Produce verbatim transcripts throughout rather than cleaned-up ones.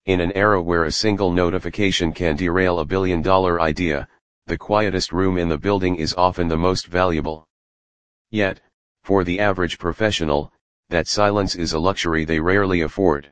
In an era where a single notification can derail a billion dollar idea, the quietest room in the building is often the most valuable. Yet, for the average professional, that silence is a luxury they rarely afford.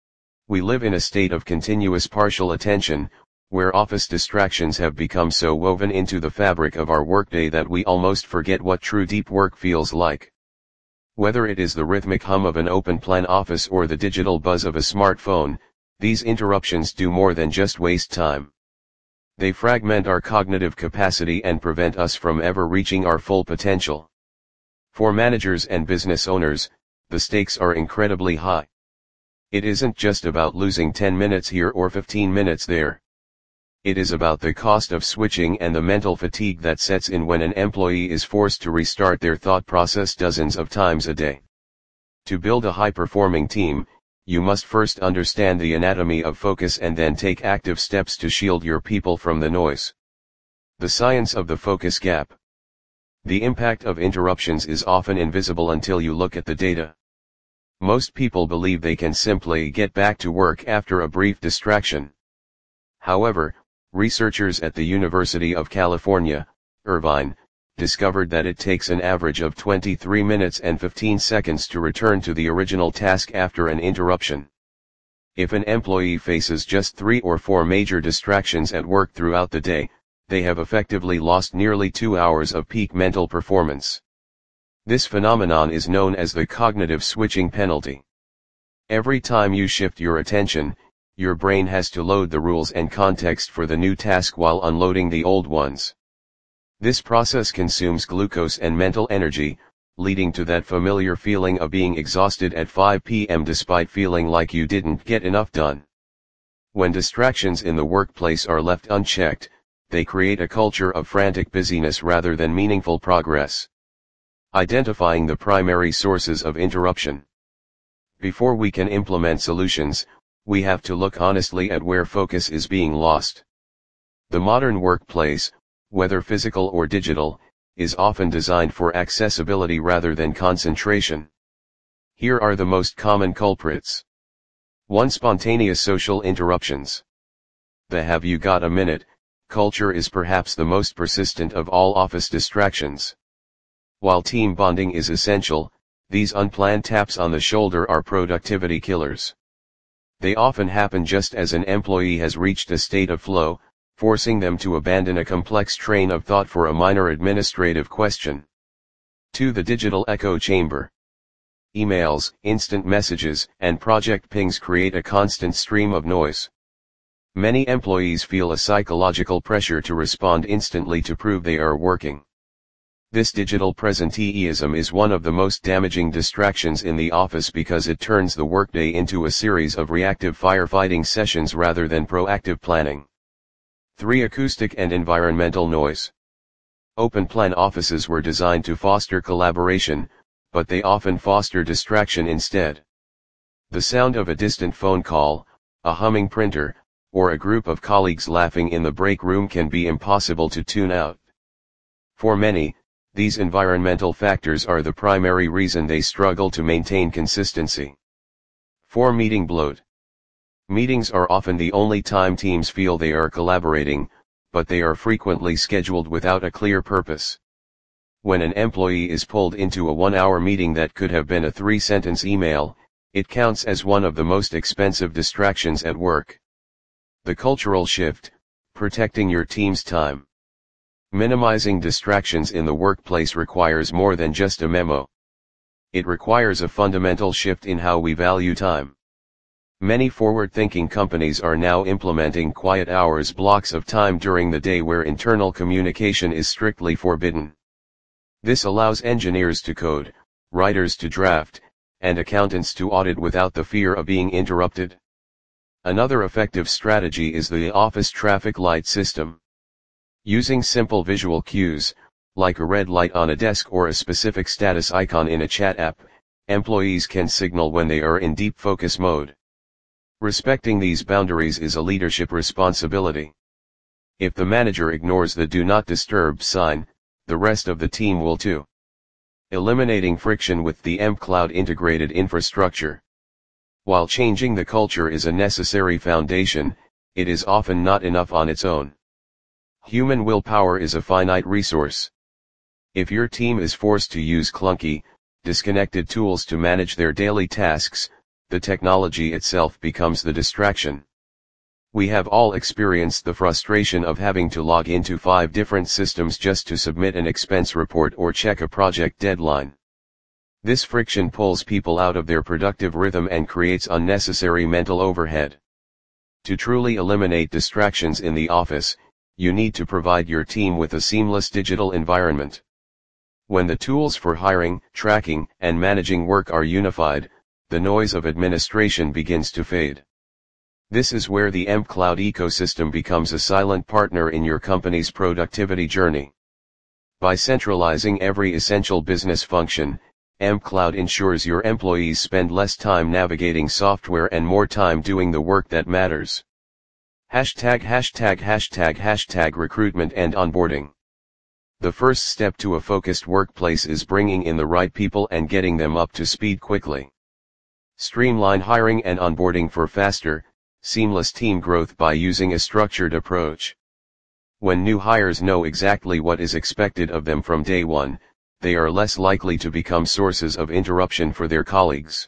We live in a state of continuous partial attention, where office distractions have become so woven into the fabric of our workday that we almost forget what true deep work feels like. Whether it is the rhythmic hum of an open plan office or the digital buzz of a smartphone, these interruptions do more than just waste time. They fragment our cognitive capacity and prevent us from ever reaching our full potential. For managers and business owners, the stakes are incredibly high. It isn't just about losing ten minutes here or fifteen minutes there. It is about the cost of switching and the mental fatigue that sets in when an employee is forced to restart their thought process dozens of times a day. To build a high-performing team, you must first understand the anatomy of focus and then take active steps to shield your people from the noise. The science of the focus gap. The impact of interruptions is often invisible until you look at the data. Most people believe they can simply get back to work after a brief distraction. However, researchers at the University of California, Irvine, discovered that it takes an average of twenty-three minutes and fifteen seconds to return to the original task after an interruption. If an employee faces just three or four major distractions at work throughout the day, they have effectively lost nearly two hours of peak mental performance. This phenomenon is known as the cognitive switching penalty. Every time you shift your attention, your brain has to load the rules and context for the new task while unloading the old ones. This process consumes glucose and mental energy, leading to that familiar feeling of being exhausted at five p m despite feeling like you didn't get enough done. When distractions in the workplace are left unchecked, they create a culture of frantic busyness rather than meaningful progress. Identifying the primary sources of interruption. Before we can implement solutions, we have to look honestly at where focus is being lost. The modern workplace, whether physical or digital, is often designed for accessibility rather than concentration. Here are the most common culprits. one Spontaneous social interruptions. The "have you got a minute" culture is perhaps the most persistent of all office distractions. While team bonding is essential, these unplanned taps on the shoulder are productivity killers. They often happen just as an employee has reached a state of flow, forcing them to abandon a complex train of thought for a minor administrative question. two The digital echo chamber. Emails, instant messages, and project pings create a constant stream of noise. Many employees feel a psychological pressure to respond instantly to prove they are working. This digital presenteeism is one of the most damaging distractions in the office because it turns the workday into a series of reactive firefighting sessions rather than proactive planning. three Acoustic and environmental noise. Open-plan offices were designed to foster collaboration, but they often foster distraction instead. The sound of a distant phone call, a humming printer, or a group of colleagues laughing in the break room can be impossible to tune out. For many, these environmental factors are the primary reason they struggle to maintain consistency. four Meeting bloat. Meetings are often the only time teams feel they are collaborating, but they are frequently scheduled without a clear purpose. When an employee is pulled into a one-hour meeting that could have been a three-sentence email, it counts as one of the most expensive distractions at work. The cultural shift, protecting your team's time. Minimizing distractions in the workplace requires more than just a memo. It requires a fundamental shift in how we value time. Many forward-thinking companies are now implementing quiet hours blocks of time during the day where internal communication is strictly forbidden. This allows engineers to code, writers to draft, and accountants to audit without the fear of being interrupted. Another effective strategy is the office traffic light system. Using simple visual cues, like a red light on a desk or a specific status icon in a chat app, employees can signal when they are in deep focus mode. Respecting these boundaries is a leadership responsibility. If the manager ignores the "do not disturb" sign, the rest of the team will too. Eliminating friction with the mCloud integrated infrastructure. While changing the culture is a necessary foundation, it is often not enough on its own. Human willpower is a finite resource. If your team is forced to use clunky, disconnected tools to manage their daily tasks, the technology itself becomes the distraction. We have all experienced the frustration of having to log into five different systems just to submit an expense report or check a project deadline. This friction pulls people out of their productive rhythm and creates unnecessary mental overhead. To truly eliminate distractions in the office, you need to provide your team with a seamless digital environment. When the tools for hiring, tracking, and managing work are unified, the noise of administration begins to fade. This is where the mCloud ecosystem becomes a silent partner in your company's productivity journey. By centralizing every essential business function, mCloud ensures your employees spend less time navigating software and more time doing the work that matters. Hashtag hashtag hashtag hashtag recruitment and onboarding. The first step to a focused workplace is bringing in the right people and getting them up to speed quickly. Streamline hiring and onboarding for faster, seamless team growth by using a structured approach. When new hires know exactly what is expected of them from day one, they are less likely to become sources of interruption for their colleagues.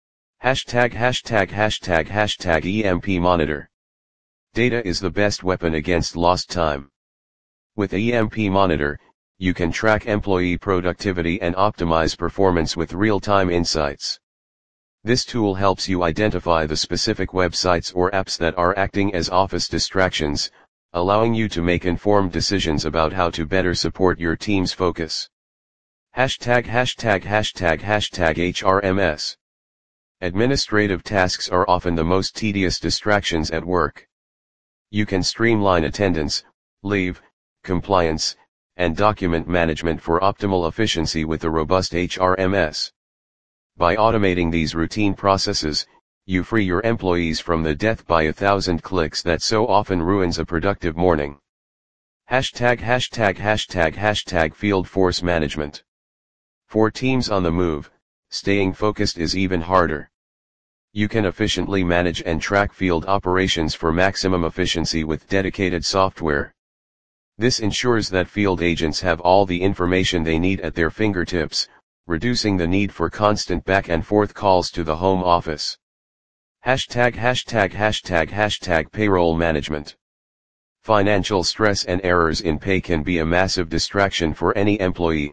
Hashtag hashtag hashtag hashtag E M P Monitor. Data is the best weapon against lost time. With E M P Monitor, you can track employee productivity and optimize performance with real-time insights. This tool helps you identify the specific websites or apps that are acting as office distractions, allowing you to make informed decisions about how to better support your team's focus. Hashtag hashtag hashtag hashtag H R M S. Administrative tasks are often the most tedious distractions at work. You can streamline attendance, leave, compliance, and document management for optimal efficiency with a robust H R M S. By automating these routine processes, you free your employees from the death by a thousand clicks that so often ruins a productive morning. Hashtag hashtag hashtag hashtag field force management. For teams on the move, staying focused is even harder. You can efficiently manage and track field operations for maximum efficiency with dedicated software. This ensures that field agents have all the information they need at their fingertips, reducing the need for constant back and forth calls to the home office. Hashtag hashtag hashtag hashtag payroll management. Financial stress and errors in pay can be a massive distraction for any employee.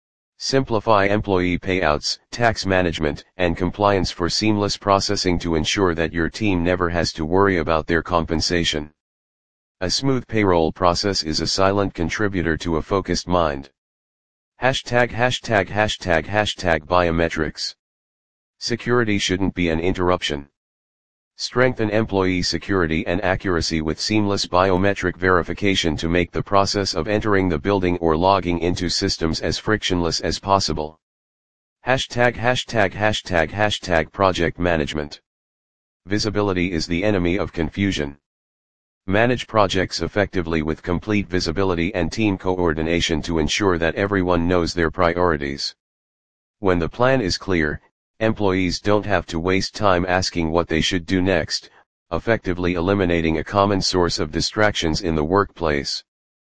Simplify employee payouts, tax management, and compliance for seamless processing to ensure that your team never has to worry about their compensation. A smooth payroll process is a silent contributor to a focused mind. Hashtag hashtag hashtag hashtag biometrics. Security shouldn't be an interruption. Strengthen employee security and accuracy with seamless biometric verification to make the process of entering the building or logging into systems as frictionless as possible. Hashtag hashtag hashtag hashtag project management. Visibility is the enemy of confusion. Manage projects effectively with complete visibility and team coordination to ensure that everyone knows their priorities. When the plan is clear, employees don't have to waste time asking what they should do next, effectively eliminating a common source of distractions in the workplace.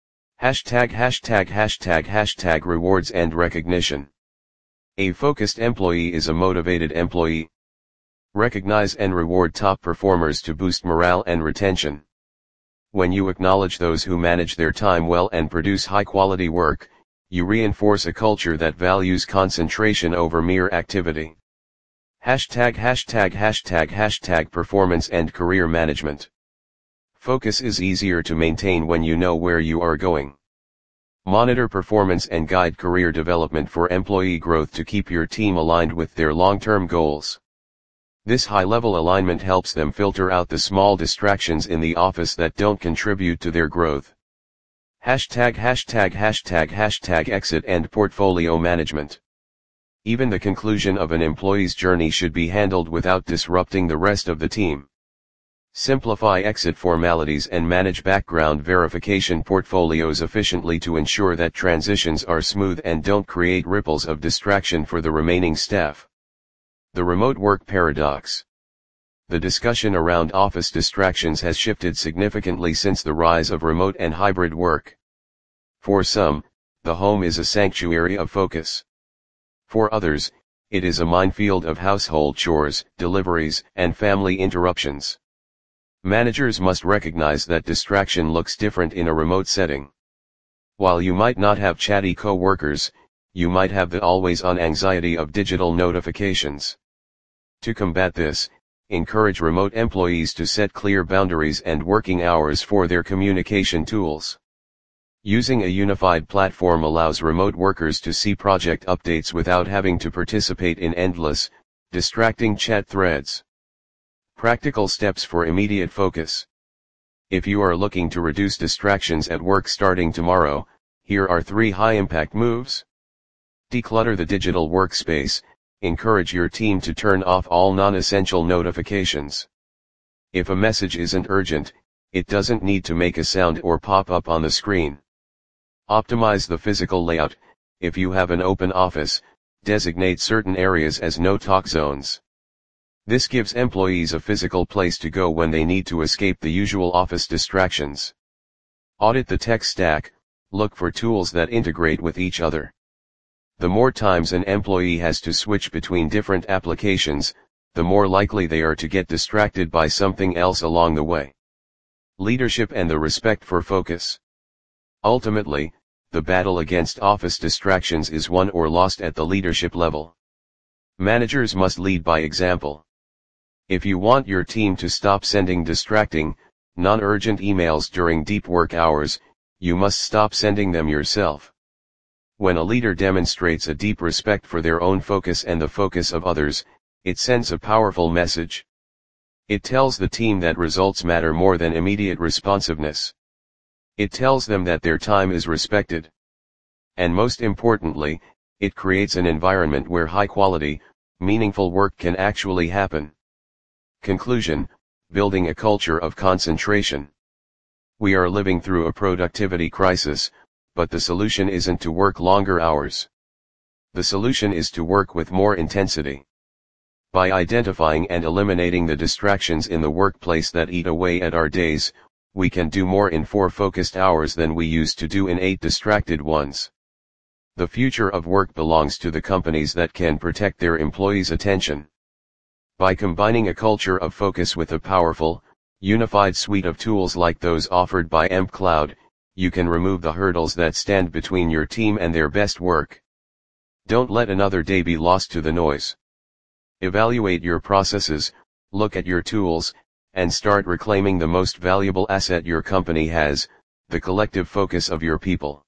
Hashtag hashtag hashtag hashtag rewards and recognition. A focused employee is a motivated employee. Recognize and reward top performers to boost morale and retention. When you acknowledge those who manage their time well and produce high-quality work, you reinforce a culture that values concentration over mere activity. Hashtag hashtag hashtag hashtag performance and career management. Focus is easier to maintain when you know where you are going. Monitor performance and guide career development for employee growth to keep your team aligned with their long-term goals. This high-level alignment helps them filter out the small distractions in the office that don't contribute to their growth. Hashtag hashtag hashtag hashtag exit and portfolio management. Even the conclusion of an employee's journey should be handled without disrupting the rest of the team. Simplify exit formalities and manage background verification portfolios efficiently to ensure that transitions are smooth and don't create ripples of distraction for the remaining staff. The remote work paradox. The discussion around office distractions has shifted significantly since the rise of remote and hybrid work. For some, the home is a sanctuary of focus. For others, it is a minefield of household chores, deliveries, and family interruptions. Managers must recognize that distraction looks different in a remote setting. While you might not have chatty co-workers, you might have the always-on anxiety of digital notifications. To combat this, encourage remote employees to set clear boundaries and working hours for their communication tools. Using a unified platform allows remote workers to see project updates without having to participate in endless, distracting chat threads. Practical steps for immediate focus. If you are looking to reduce distractions at work starting tomorrow, here are three high-impact moves. Declutter the digital workspace. Encourage your team to turn off all non-essential notifications. If a message isn't urgent, it doesn't need to make a sound or pop up on the screen. Optimize the physical layout. If you have an open office, designate certain areas as no-talk zones. This gives employees a physical place to go when they need to escape the usual office distractions. Audit the tech stack. Look for tools that integrate with each other. The more times an employee has to switch between different applications, the more likely they are to get distracted by something else along the way. Leadership and the respect for focus. Ultimately, the battle against office distractions is won or lost at the leadership level. Managers must lead by example. If you want your team to stop sending distracting, non-urgent emails during deep work hours, you must stop sending them yourself. When a leader demonstrates a deep respect for their own focus and the focus of others, it sends a powerful message. It tells the team that results matter more than immediate responsiveness. It tells them that their time is respected. And most importantly, it creates an environment where high-quality, meaningful work can actually happen. Conclusion: building a culture of concentration. We are living through a productivity crisis, but the solution isn't to work longer hours. The solution is to work with more intensity. By identifying and eliminating the distractions in the workplace that eat away at our days, we can do more in four focused hours than we used to do in eight distracted ones. The future of work belongs to the companies that can protect their employees' attention. By combining a culture of focus with a powerful, unified suite of tools like those offered by EmpCloud, you can remove the hurdles that stand between your team and their best work. Don't let another day be lost to the noise. Evaluate your processes, look at your tools, and start reclaiming the most valuable asset your company has, the collective focus of your people.